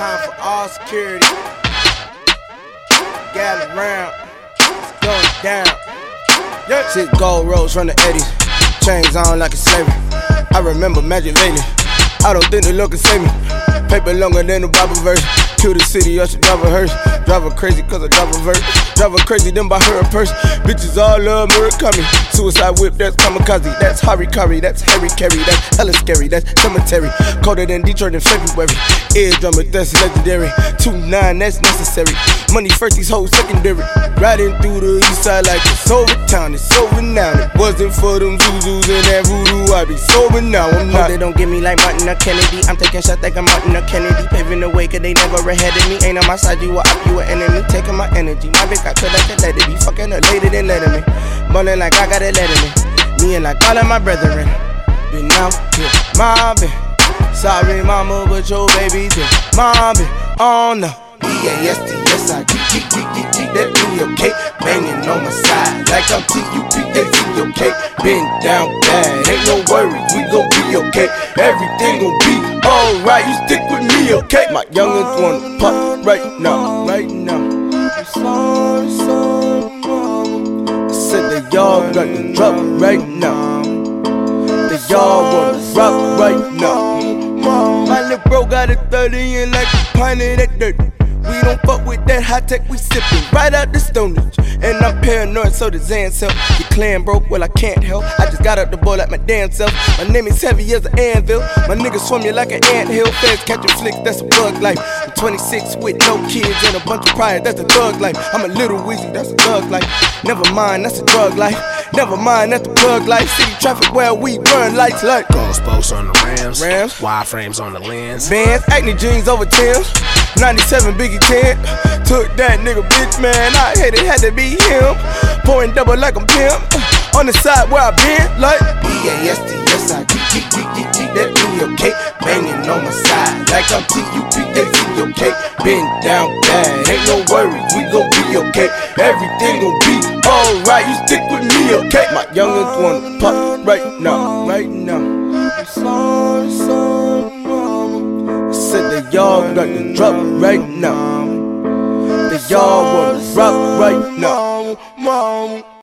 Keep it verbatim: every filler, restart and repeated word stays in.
Time for all security. Gather round. It's going down. Yeah. Six gold rolls from the eighties. Chains on like a slavery. I remember Magic Lady. I don't think the look can save me. Paper longer than the Bible verse. Kill the city, I should drive a hearse. Drive her crazy cause I drive a verse. Drive her crazy, then buy her a purse. Bitches all love Murakami. Suicide whip, that's kamikaze. That's Harikari, that's Harry Carey. That's hella scary, that's cemetery. Colder than Detroit in February. Eardrummer, that's legendary. two nine, that's necessary. Money first, these hoes secondary. Riding through the east side like it's over town. It's over now. It wasn't for them Zuzus and that voodoo. I be sober now. I'm not. They don't get me like Martin or Kennedy. I'm taking shots like I'm Martin or Kennedy. Paving the way cause they never ahead of me. Ain't on my side, you a op, you a enemy. Taking my energy. My bitch got cut like a lady. Be fucking a lady, then letting me. Ballin' like I got a letter me. Me and like all of my brethren. Been out here, mobbing. Sorry mama, but your baby did. Mobbing, oh no. B A S T S I G G G G G. That do your cake. Banging on my side. Like I'm T U P A C your cake. Been down bad. Ain't no worries, we gon' be okay. Everything gon' be alright. You stick with me, okay? My youngest wanna pop right now, right now. Sorry, sorry, mama. I said that y'all got the drop right now. That y'all wanna rock right now. My little bro got a thirty and like a pint of that dirt. We don't fuck with that high tech, we sippin' right out the stonage. And I'm paranoid, so the Zan self. Your clan broke, well I can't help. I just got up the board like my damn self. My name is heavy as an anvil. My niggas swim you like an anthill. Feds catching flicks, that's a bug life. I'm twenty-six with no kids and a bunch of pride, that's a thug life. I'm a little Weezy, that's a thug life. Never mind, that's a drug life. Never mind, that's the plug life. City traffic where we burn lights like Gold spokes on the Rams, Rams. Wireframes on the lens. Vans, acne jeans over Tim's. ninety-seven Biggie ten. Took that nigga bitch, man. I hate it, had to be him. Pouring double like I'm pimp. On the side where I been, like B A S T S I G G G G G. That do your cake. Banging on my side. Like I'm T U P A C your cake. Been down bad. Ain't no worries, we gon' be okay. Everything gon' be alright. You stick with me, okay? My youngest wanna pop right now, right now. I'm sorry, sorry, mama. I said that y'all got the drop right now. That y'all wanna rock right now.